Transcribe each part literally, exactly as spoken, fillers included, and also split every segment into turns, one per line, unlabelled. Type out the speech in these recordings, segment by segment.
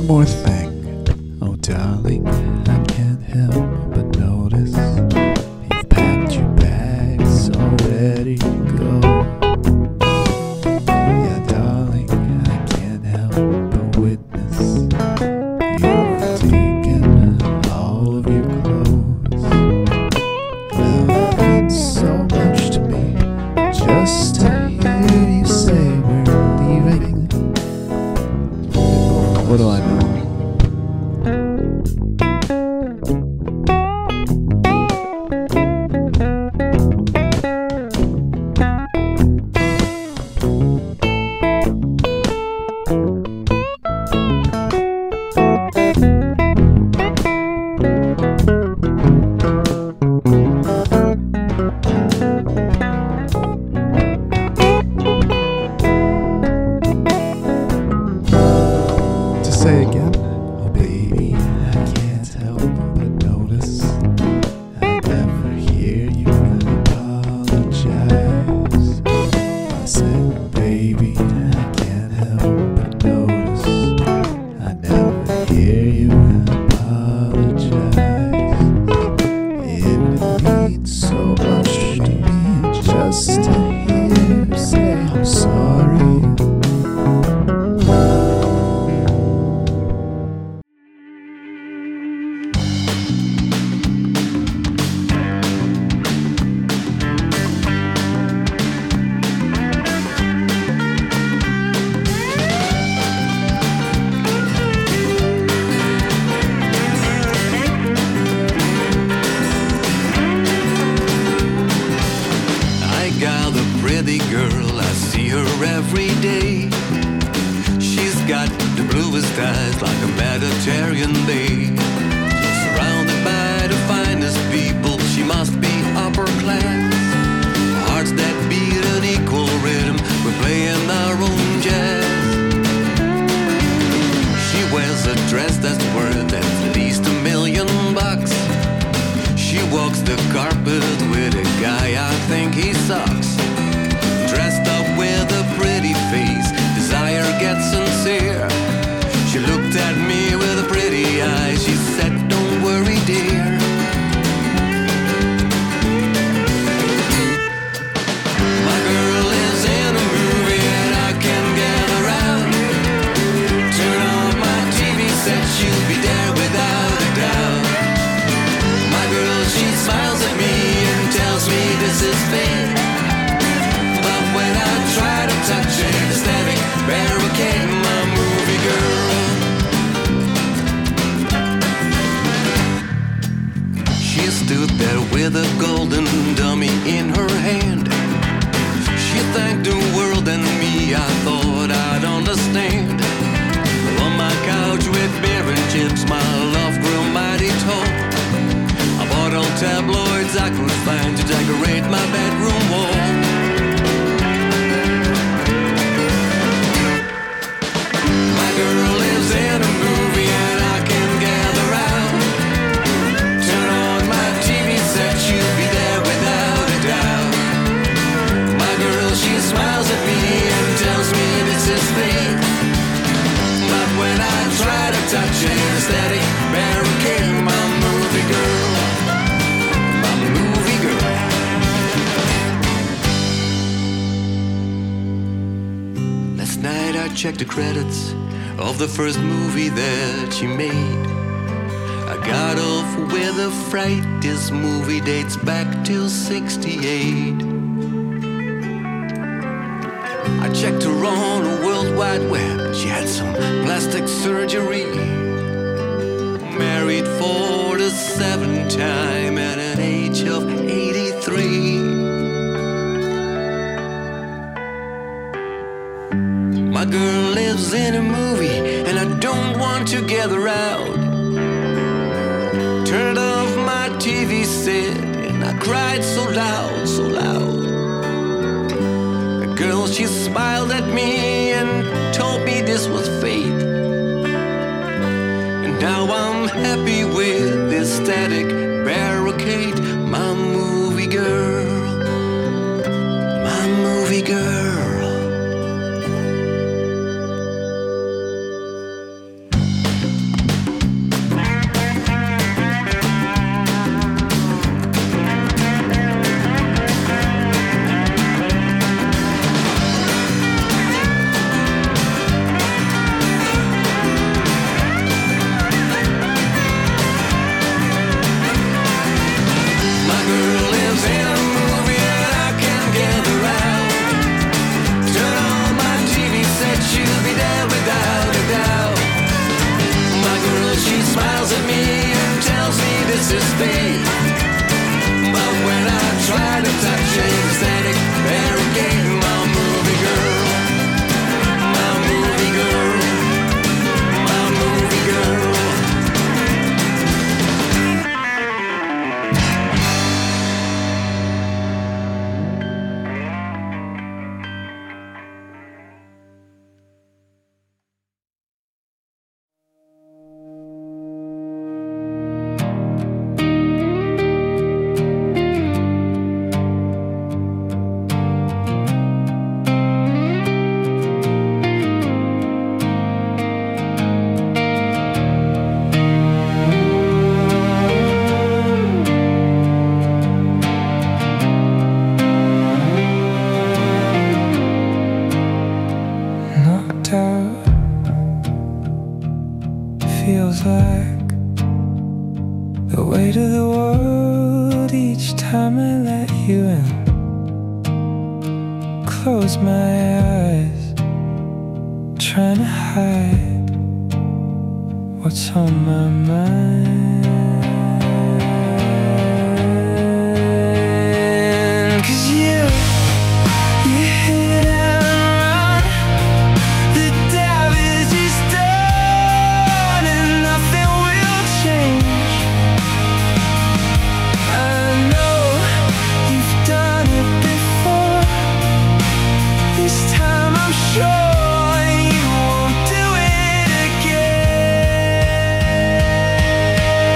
more thing, oh darling, I can't help but notice you've packed your bags, all ready to go. Yeah, darling, I can't help but witness you've taken all of your clothes. Well, it means so much to me just to hear you say we're leaving. What do I know? Say again, oh baby, I can't help but notice I never hear you apologize. I said, baby, I can't help but notice I never hear you apologize. It means so much to me just to hear you say I'm sorry.
Pretty girl, I see her every day. She's got the bluest eyes like a Mediterranean bay. Surrounded by the finest people, she must be upper class. Hearts that beat an equal rhythm, we're playing our own jazz. She wears a dress that's worth at least a million bucks. She walks the carpet with a guy I think he sucks. Dressed up with a pretty face, desire gets sincere. She looked at me with a pretty eye, she said, don't worry dear. My girl is in a movie and I can get around. Turn on my T V set, she'll be there without a doubt. My girl, she smiles at me and tells me this is fate. When I try to touch an aesthetic barricade, my movie girl. She stood there with a golden dummy in her hand. She thanked the world and me, I thought I'd understand. On my couch with beer and chips, my love grew mighty tall. I bought all tabloids I could find to decorate my bedroom wall. Girl lives in a movie and I can gather round. Turn on my T V set, she'll be there without a doubt. My girl, she smiles at me and tells me this is fate. But when I try to touch an aesthetic barricade, my movie girl, my movie girl. Last night I checked the credits of the first movie that she made. I got off with a fright, this movie dates back till sixty-eight. I checked her on the World Wide Web, she had some plastic surgery. Married for the seventh time at an age of eighty-three. My girl lives in a movie and I don't want to gather out. Turned off my T V set and I cried so loud, so loud. The girl, she smiled at me and told me this was fate. And now I'm happy with this static barricade. My movie girl, my movie girl.
let you in. Close my eyes, trying to hide what's on my mind. 'Cause you, you hit and run. The damage is done and nothing will change. I know you've done it before. This time I'm sure. You won't do it again.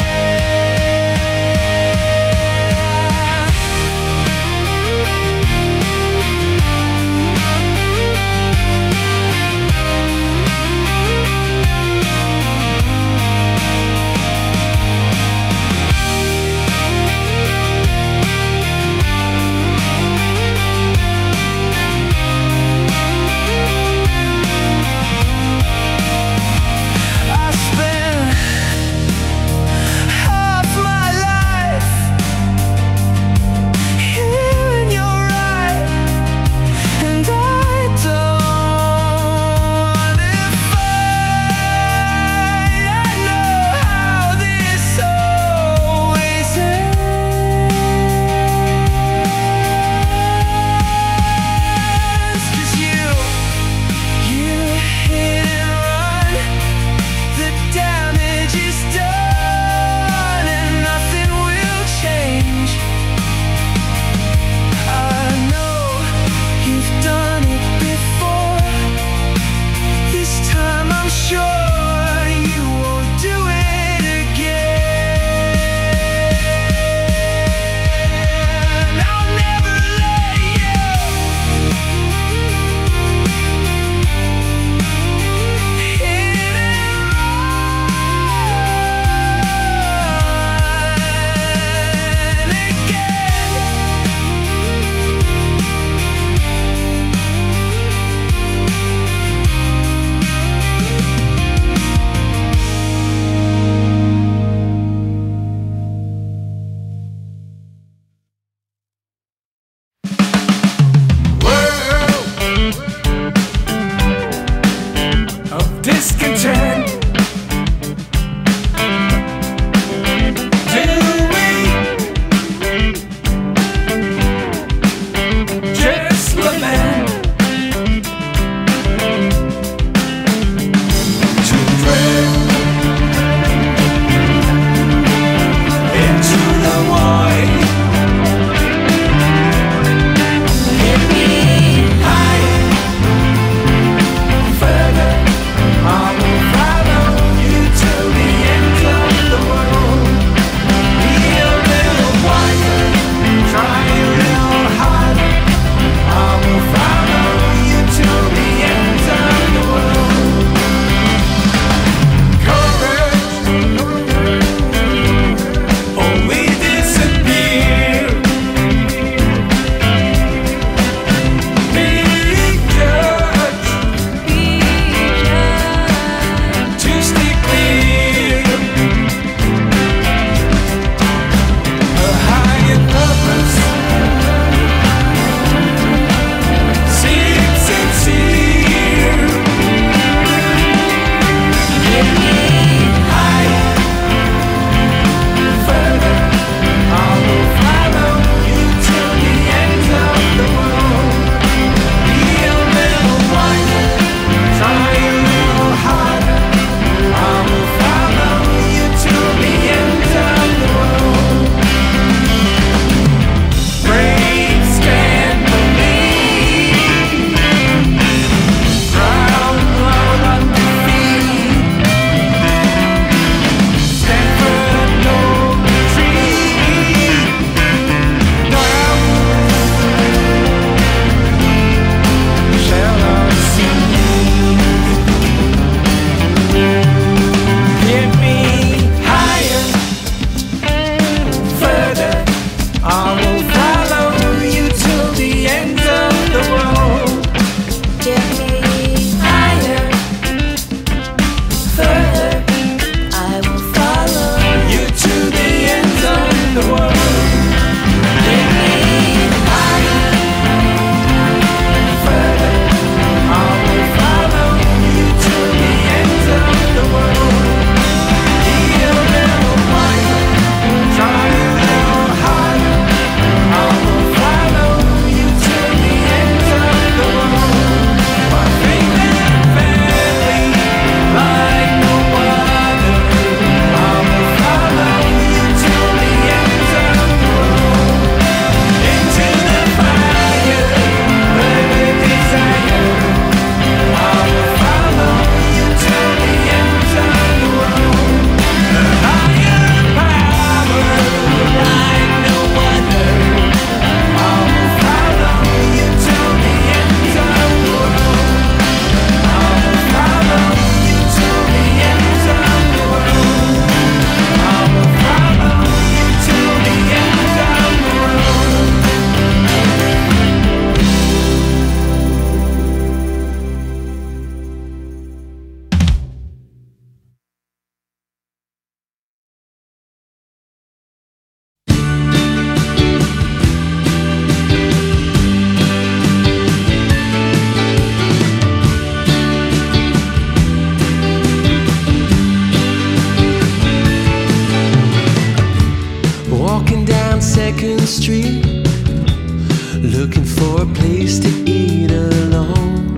looking for a place to eat alone.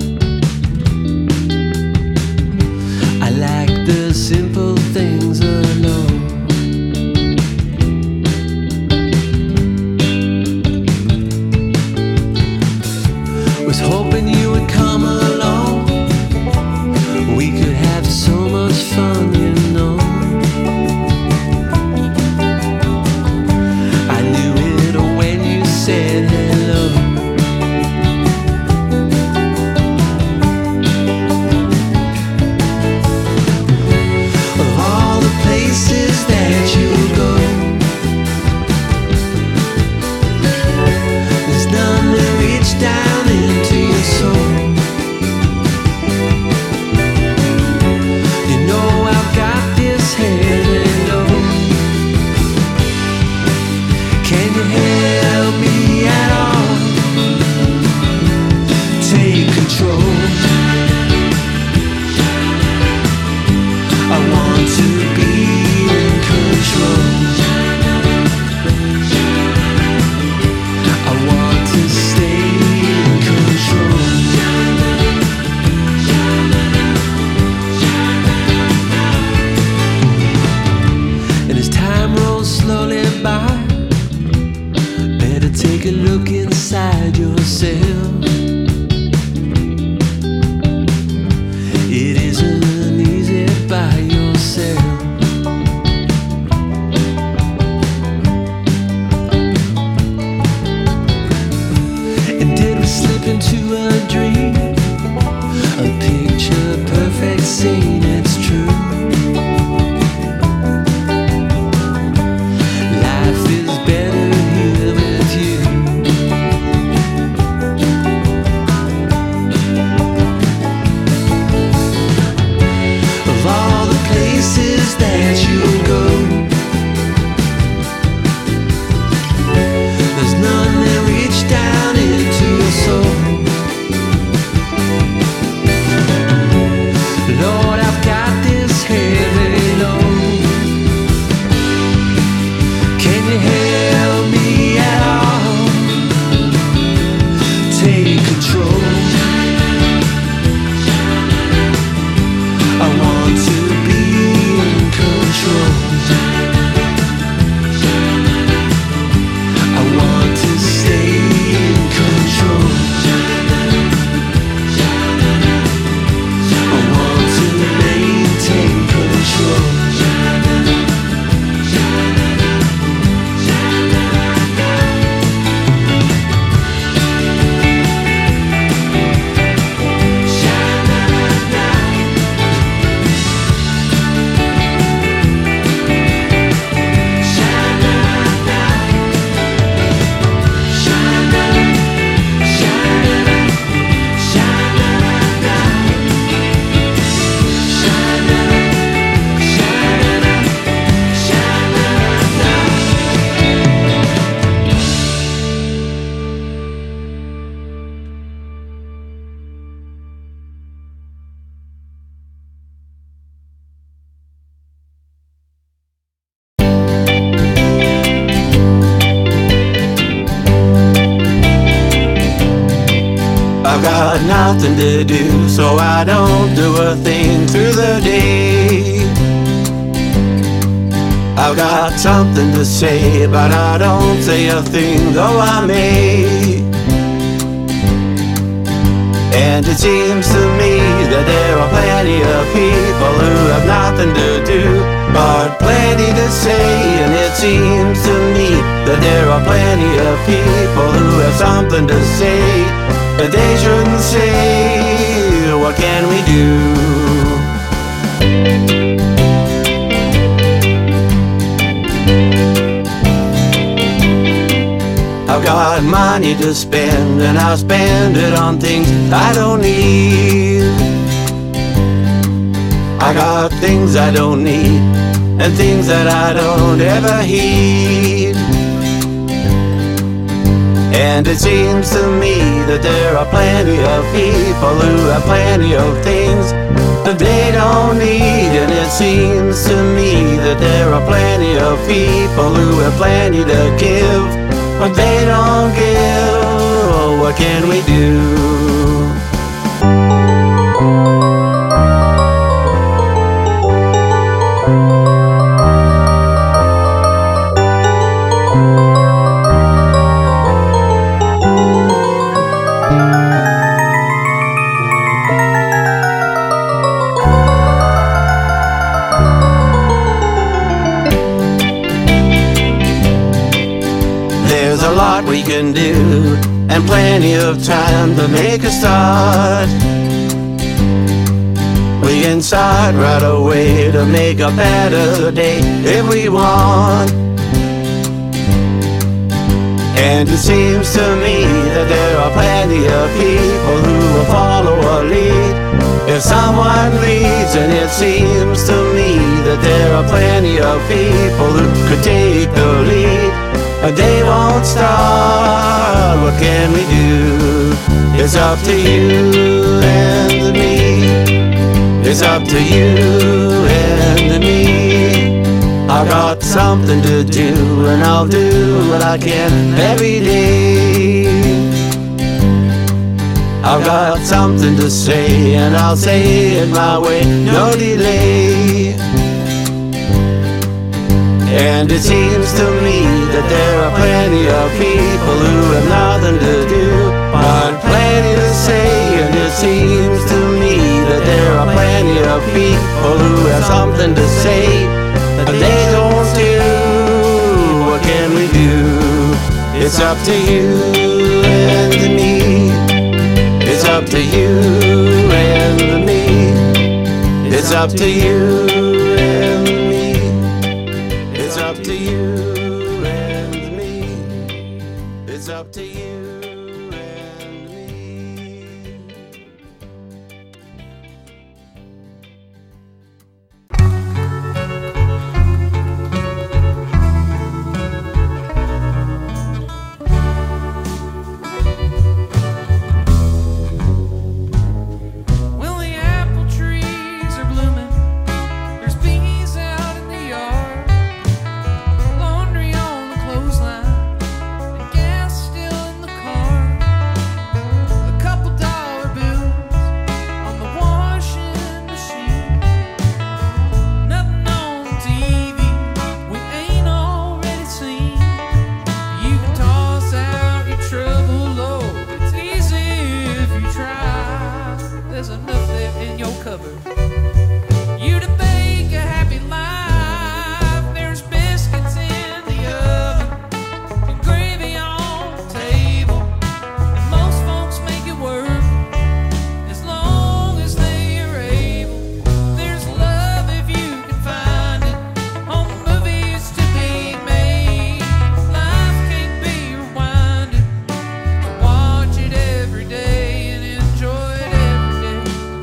I like the simple things alone. Was hoping you would come along. We could have so much fun, you know. I knew it when you said hello. Of all the places that you go, there's none that reach down into your soul. You know I've got this head low. Can you help me at all? Take control. I want to be in control. I want to stay in control. And as time rolls slowly by, better take a look inside yourself. It isn't easy by yourself. And did we slip into a dream? A picture perfect scene, it's true. Life is better here with you. Of all the places that you go, there's none that reach down into your soul. Lord, I've got this heavy load. Can you help me at all? Take control. I want to be in control. I want to stay in control. I want to maintain control.
I've got nothing to do, so I don't do a thing through the day. I've got something to say, but I don't say a thing, though I may. And it seems to me that there are plenty of people who have nothing to do, but plenty to say. And it seems to me that there are plenty of people who have something to say, but they shouldn't say. What can we do? I've got money to spend, and I'll spend it on things I don't need. I got things I don't need, and things that I don't ever heed. And it seems to me that there are plenty of people who have plenty of things that they don't need. And it seems to me that there are plenty of people who have plenty to give, but they don't give. what can we do? There's a lot we can do, and plenty of time to make a start. We can start right away to make a better day if we want. And it seems to me that there are plenty of people who will follow a lead. If someone leads, and it seems to me that there are plenty of people who could take the lead, but they won't start. What can we do? It's up to you and me. It's up to you and me. I've got something to do, and I'll do what I can every day. I've got something to say, and I'll say it my way, no delay. And it seems to me that there are plenty of people who have nothing to do, but plenty to say. And it seems to me that there are plenty of people who have something to say, but they don't do. What can we do? It's up to you and me. It's up to you and me. It's up to you and me. It's up to you and me. It's up to you and me.
Well, the apple trees are blooming. There's bees out in the yard. Laundry on the clothesline, and gas still in the car. A couple dollar bills on the washing machine. Nothing on T V we ain't already seen. You can toss out your trouble load. It's easy if you try. There's enough there in your cupboard you to make a happy life. There's biscuits in the oven and gravy on the table, and most folks make it work as long as they are able. There's love if you can find it, home movies to be made. Life can't be rewinded, so watch it every day and enjoy it every day.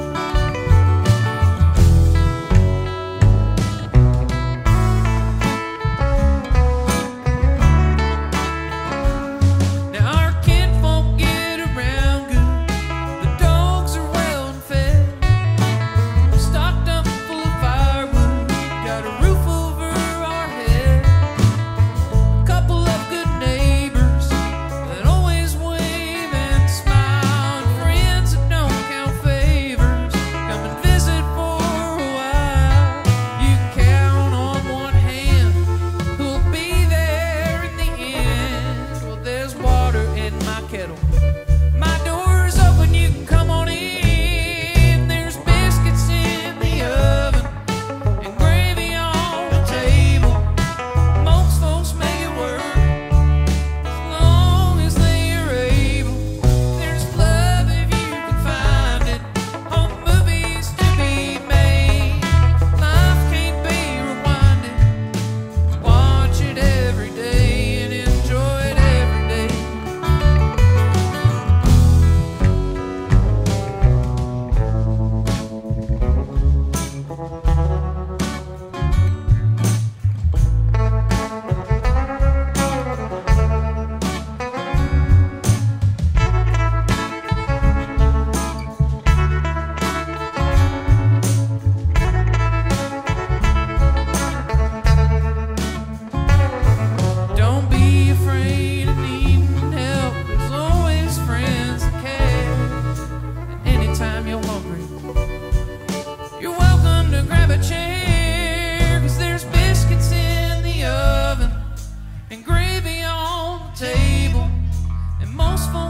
Now our kinfolk get around good. The dogs are well and fed, stocked up full of firewood, got a roof over our head. A couple of good neighbors that always wave and smile, and friends that don't count favors come and visit for a while. You can count on one hand who'll be there in the end. Well, there's water in my kettle. My door's open, you can come on in. There's biscuits in the oven and gravy on the table. Most folks make it work as long as they are able. There's love if you can find it, home movies to be made. Life can't be rewinded, watch it every day and enjoy it every day.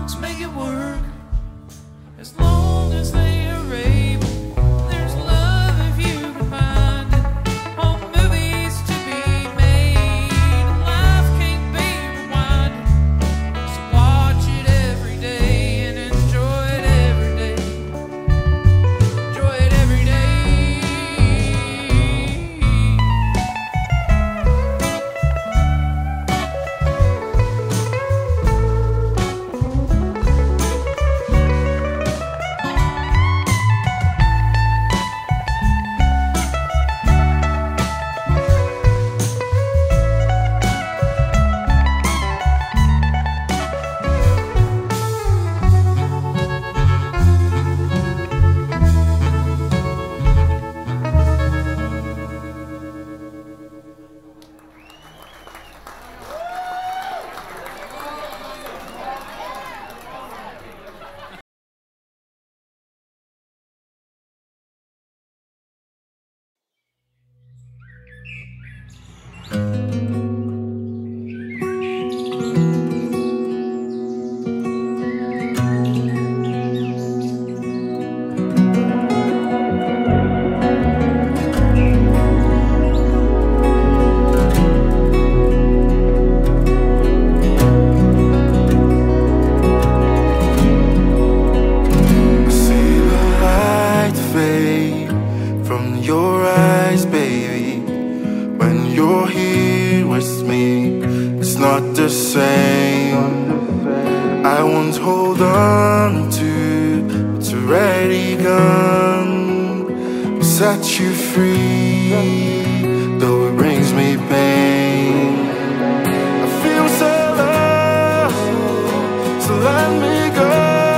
to make it work. As long as they are able, there's love if you can find it. All movies to be made, life can't be rewinded. So watch it every day and enjoy it every day. Enjoy it every day.
See the light fade from your eyes, baby. When you're here with me, it's not the same. I won't hold on to what's already gone. We'll set you free, though it brings me pain. I feel so low, so let me go.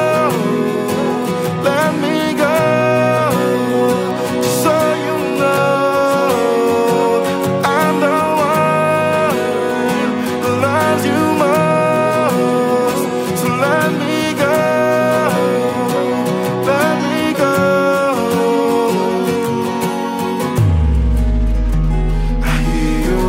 Let me go, just so you know I'm the one who loves you most. So let me go, let me go. I hear your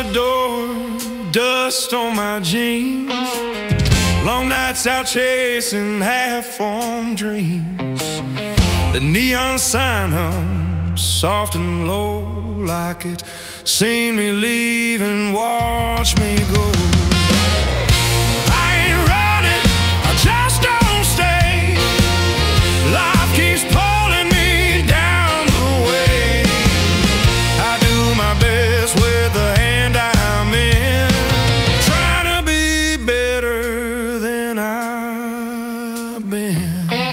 the door, dust on my jeans. Long nights out chasing half-formed dreams. The neon sign hung soft and low, like it seen me leave and watch me go. I ain't running, I just don't stay. Life keeps pulling me down the way. I do my best with the hand I'm in, trying to be better than I've been.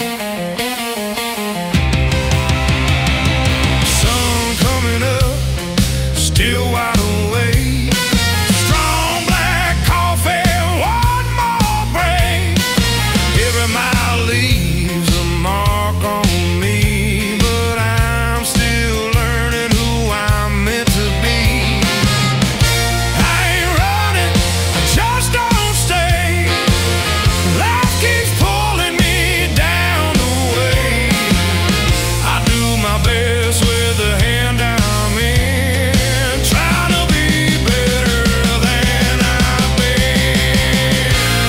Sun coming up, still wide awake. Strong black coffee, one more break. Every mile leaves a mark on me, but I'm still learning who I'm meant to be. I ain't running, I just don't stay. Life keeps pulling me down the way. I do my best with the hand I'm in, trying to be better than I've been.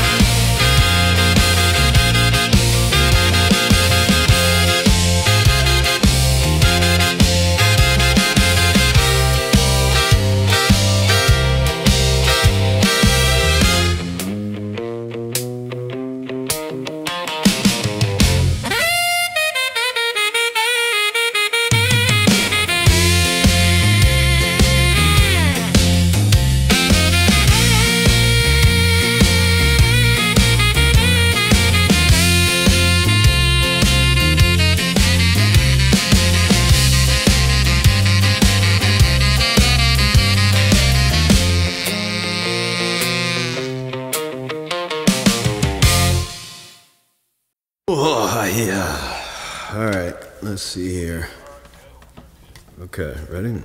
Oh, yeah. All right, let's see here. Okay, ready?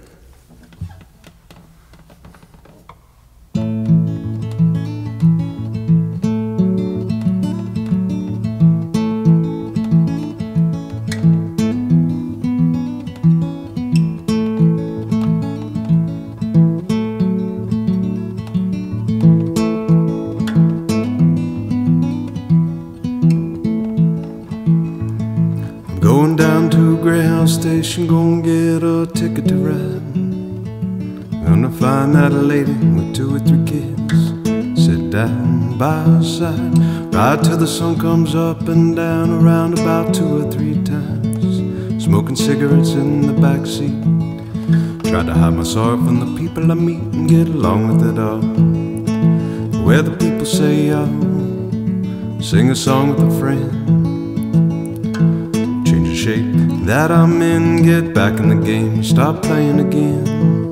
Going down to Greyhound Station, gonna get a ticket to ride. Gonna find that lady with two or three kids, sit down by her side, ride till the sun comes up and down, around about two or three times. Smoking cigarettes in the back seat, try to hide my sorrow from the people I meet and get along with it all. Where the people say, oh, sing a song with a friend, shape that I'm in, get back in the game, stop playing again.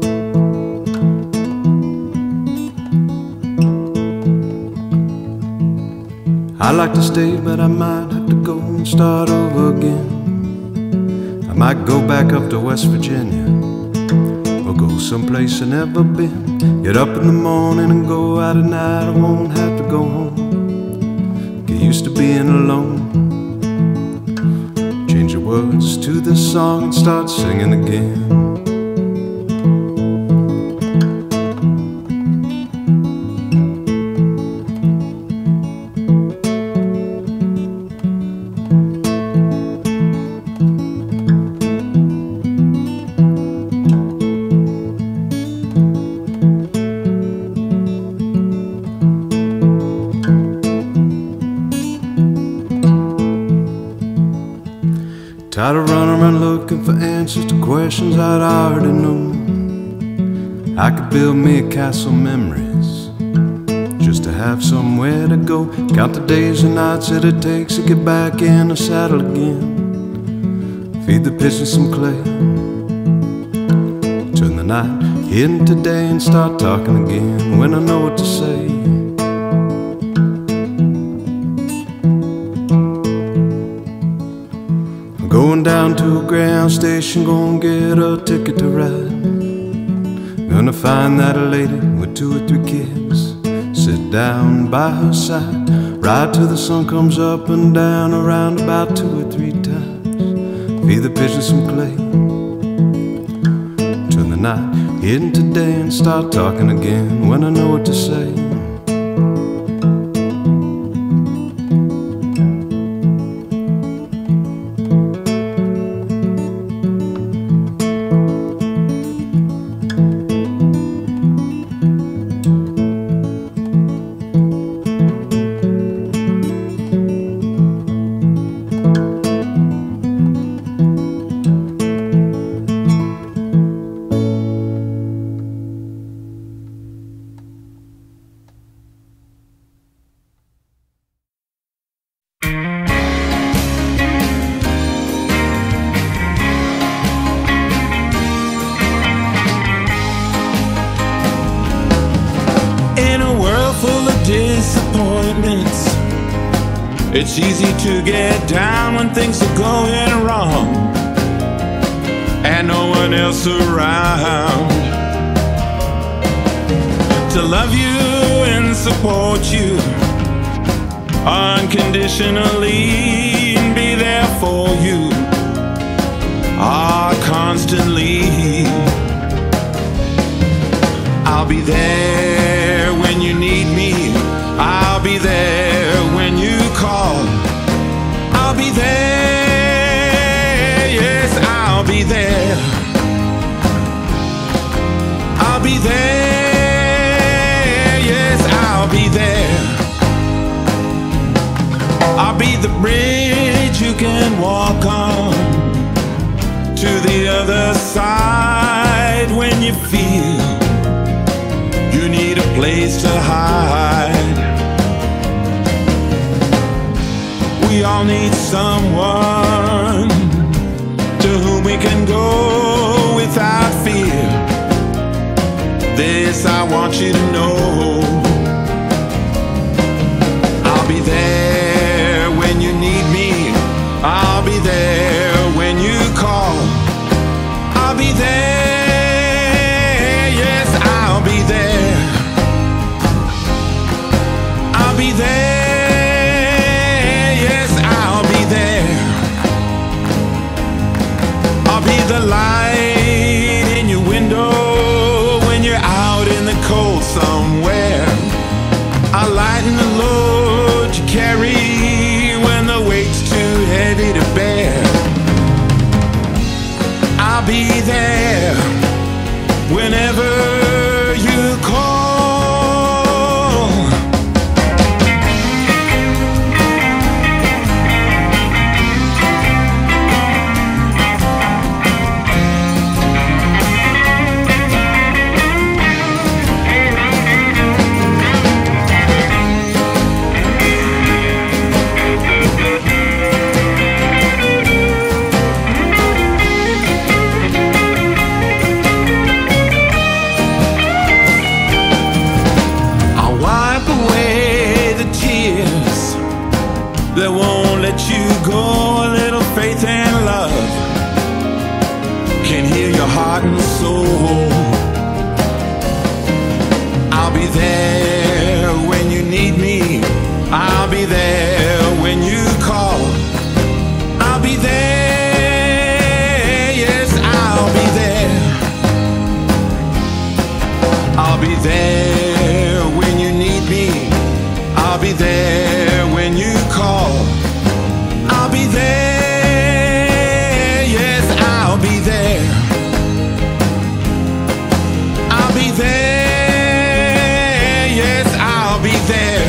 I like to stay, but I might have to go and start over again. I might go back up to West Virginia, or go someplace I've never been. Get up in the morning and go out at night, I won't have to go home. Get used to being alone, change the words to this song and start singing again. Tired of running around looking for answers to questions I'd already know. I could build me a castle of memories, just to have somewhere to go. Count the days and nights that it takes to get back in the saddle again. Feed the pigeons some clay, turn the night into day and start talking again when I know what to say. Going down to a Greyhound station, gonna get a ticket to ride. Gonna find that lady with two or three kids, sit down by her side, ride till the sun comes up and down, around about two or three times. Feed the pigeons some clay, turn the tonight. Hitting today and start talking again when I know what to say.
Disappointments. It's easy to get down when things are going wrong and no one else around to love you and support you unconditionally and be there for you are constantly. I'll be there when you need me. I'll be there when you call. I'll be there, yes, I'll be there. I'll be there, yes, I'll be there. I'll be the bridge you can walk on to the other side when you feel you need a place to hide. We all need someone to whom we can go without fear. This I want you to know. I'll be there when you need me. I'll be there when you call. I'll be there, yes, I'll be there. I'll be there, yes, I'll be there. I'll be the light in your window when you're out in the cold somewhere. I'll lighten the load you carry when the weight's too heavy to bear. I'll be there whenever you call. That won't let you go. A little faith and love can heal your heart and soul. I'll be there when you need me. I'll be there when you call. I'll be there, yes, I'll be there. I'll be there when you need me. I'll be there when you call. I'll be there, yes, I'll be there. I'll be there, yes, I'll be there.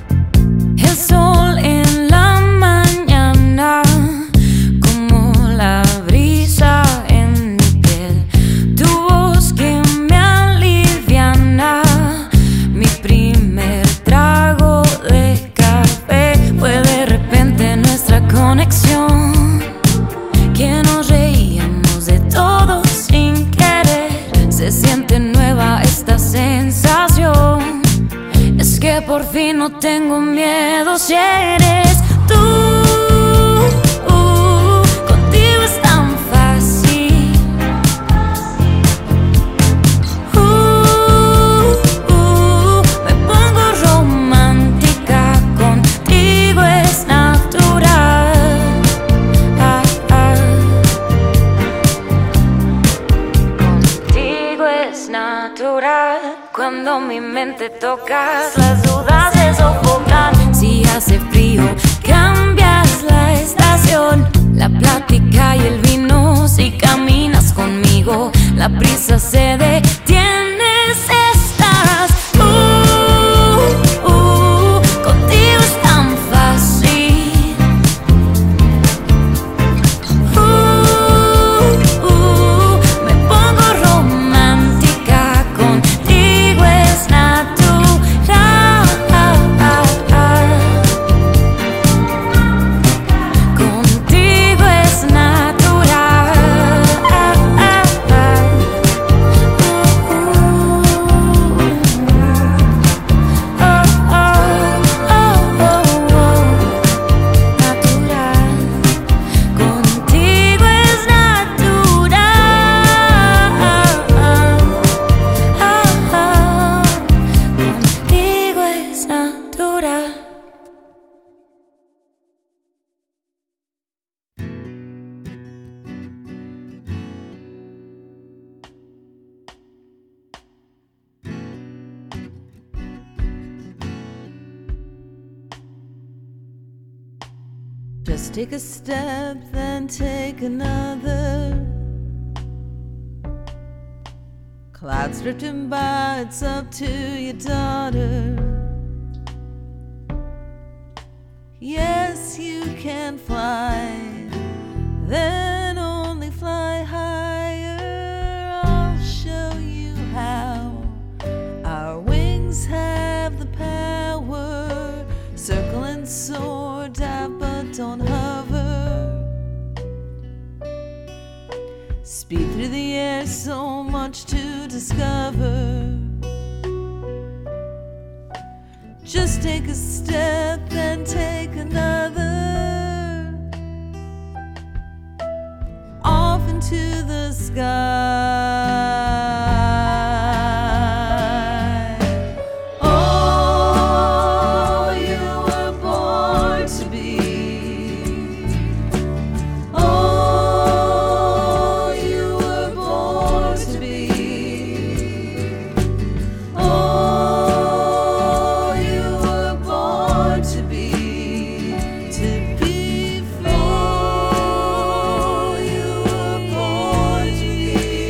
El sol en la mañana, como la no tengo miedo si eres tú. Contigo es tan fácil. Uh, uh, me pongo romántica, contigo es natural. Ah, ah. Contigo es natural. Cuando mi mente tocas, las dudas se sofocan. Si hace frío, cambias la estación. La plática y el vino, si caminas conmigo, la prisa se detiene. Estás, uh, uh, contigo es tan fácil. Uh, uh, me pongo romántica, contigo es natural. Contigo es natural. Oh, oh, oh, oh, oh. Natural. Contigo es natural. Contigo es natural.
Just take a step, then take another. Clouds drifting by, it's up to your daughter. Yes, you can fly, then only fly higher. I'll show you how. Our wings have the power. Circle and soar, dive but don't hover. Speed through the air, so much to discover. Just take a step, then take another. Off into the sky. Oh, you were born to be. Oh, you were born to be. Oh, you were born to be, to be free. Oh, you were born to be.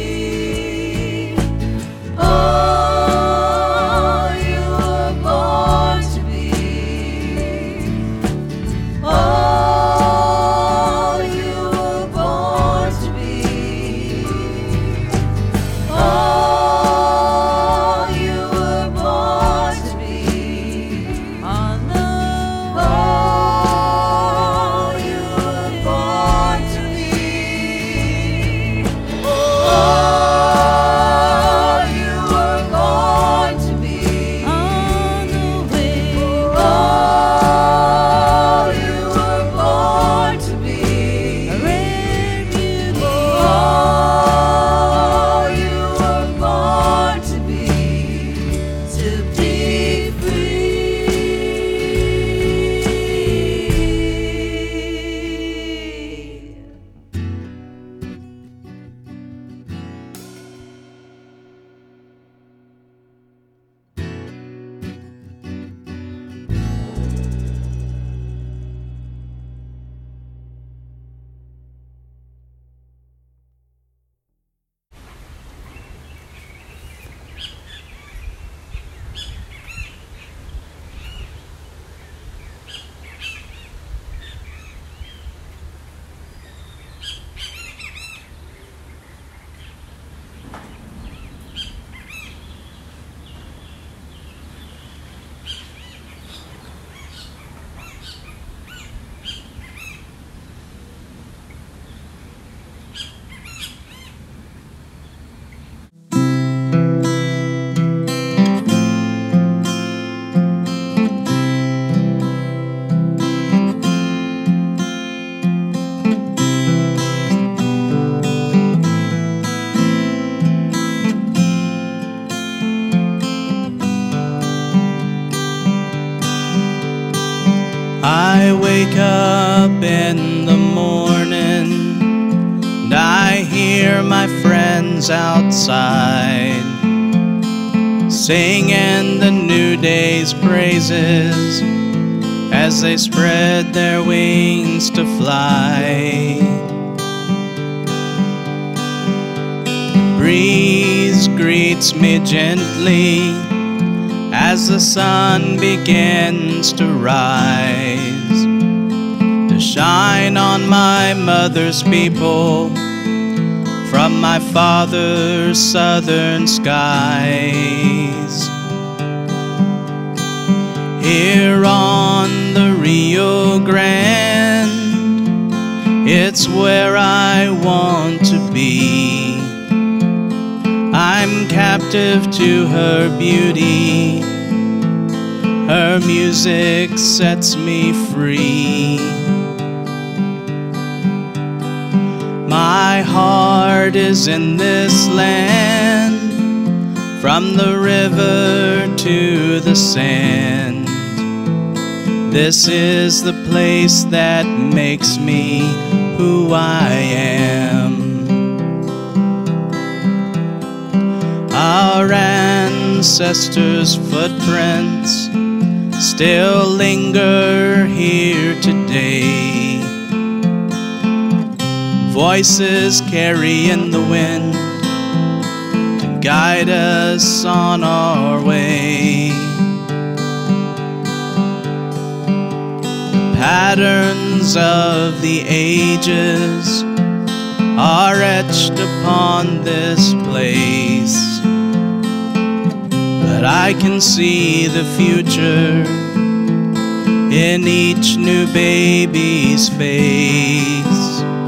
wake up in the morning and I hear my friends outside singing the new day's praises as they spread their wings to fly. Breeze greets me gently as the sun begins to rise, to shine on my mother's people from my father's southern skies. Here on the Rio Grande, it's where I want to be. I'm captive to her beauty. Her music sets me free. My heart is in this land, from the river to the sand. This is the place that makes me who I am. Our ancestors' footprints still linger here today. Voices carry in the wind to guide us on our way. The patterns of the ages are etched upon this place, but I can see the future in each new baby's face.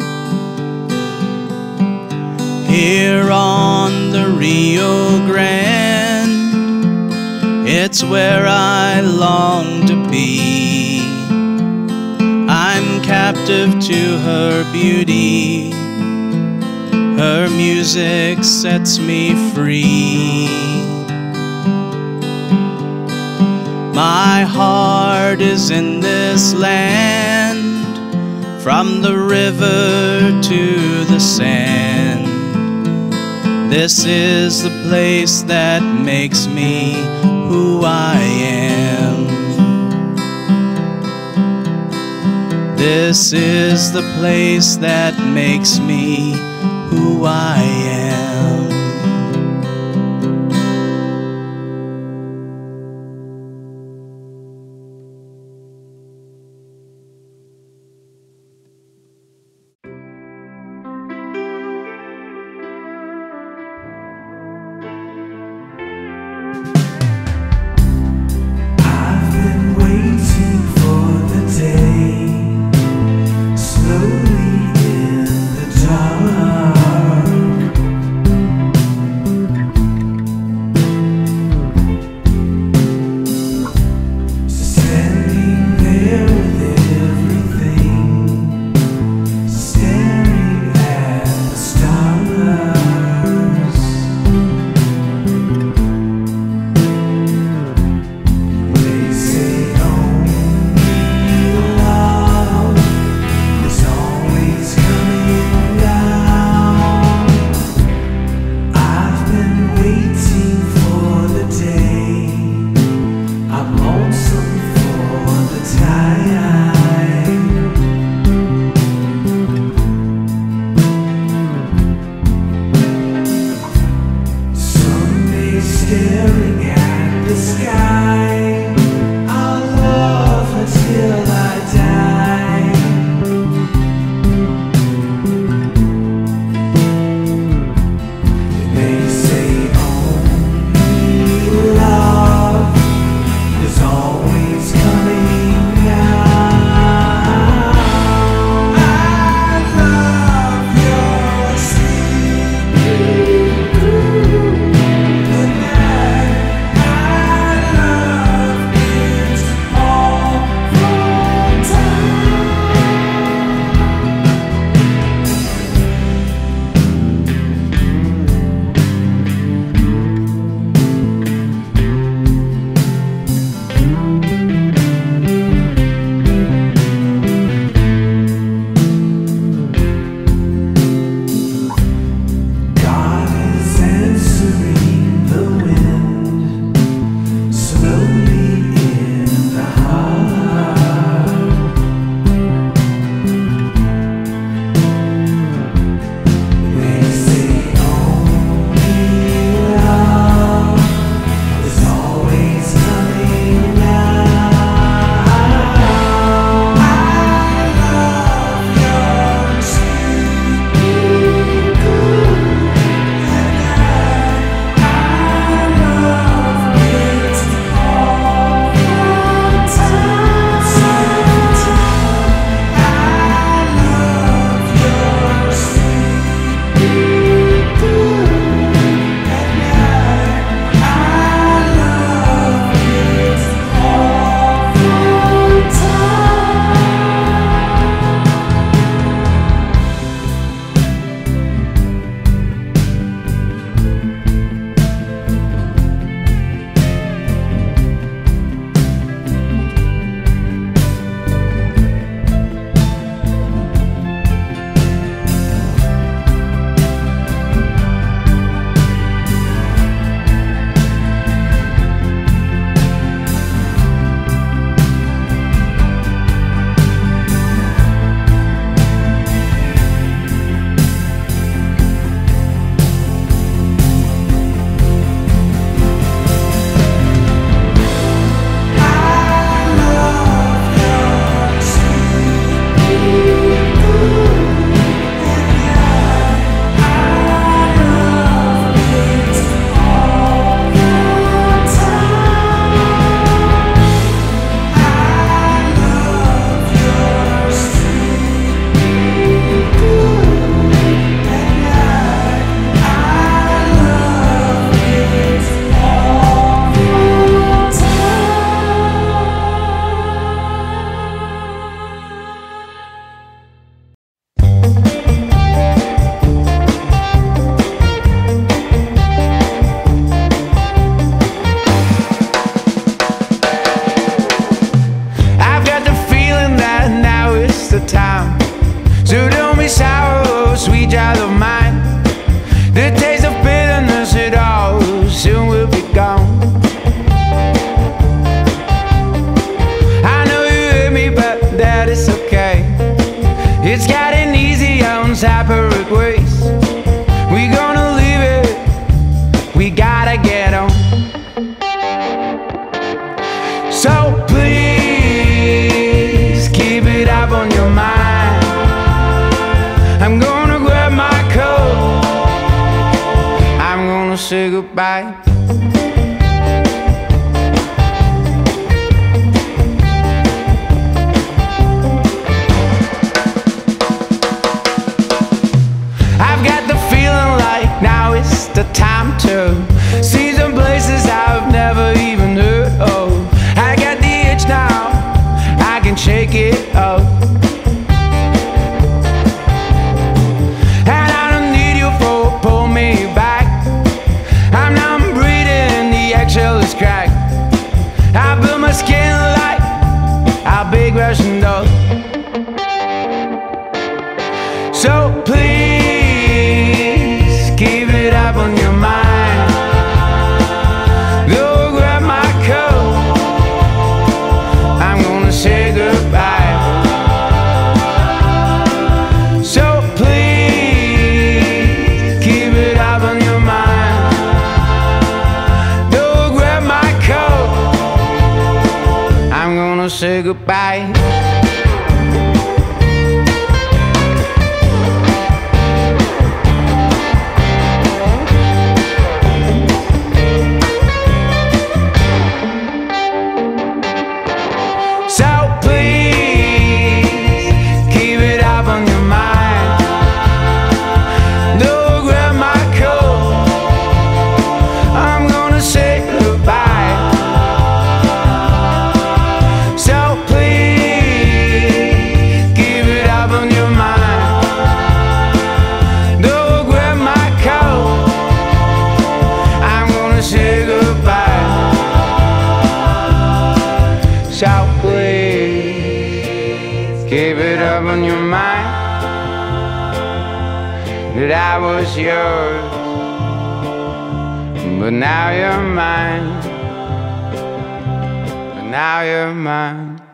Here on the Rio Grande, it's where I long to be. I'm captive to her beauty. Her music sets me free. My heart is in this land, from the river to the sand. This is the place that makes me who I am. This is the place that makes me who I am.
I've been waiting for the day, slowly in the dark.
say goodbye. I've got the feeling like now is the time to see some places I've never even heard of. I got the itch now, I can shake it up. And I don't need you for pull me back. I'm now breathing, the eggshell is cracked. I built my skin like a big Russian doll. So please keep it up on your mind. Go grab my coat, I'm gonna say goodbye. So please keep it up on your mind. Go grab my coat, I'm gonna say goodbye. Keep it up on your mind that I was yours, but now you're mine, but now you're mine.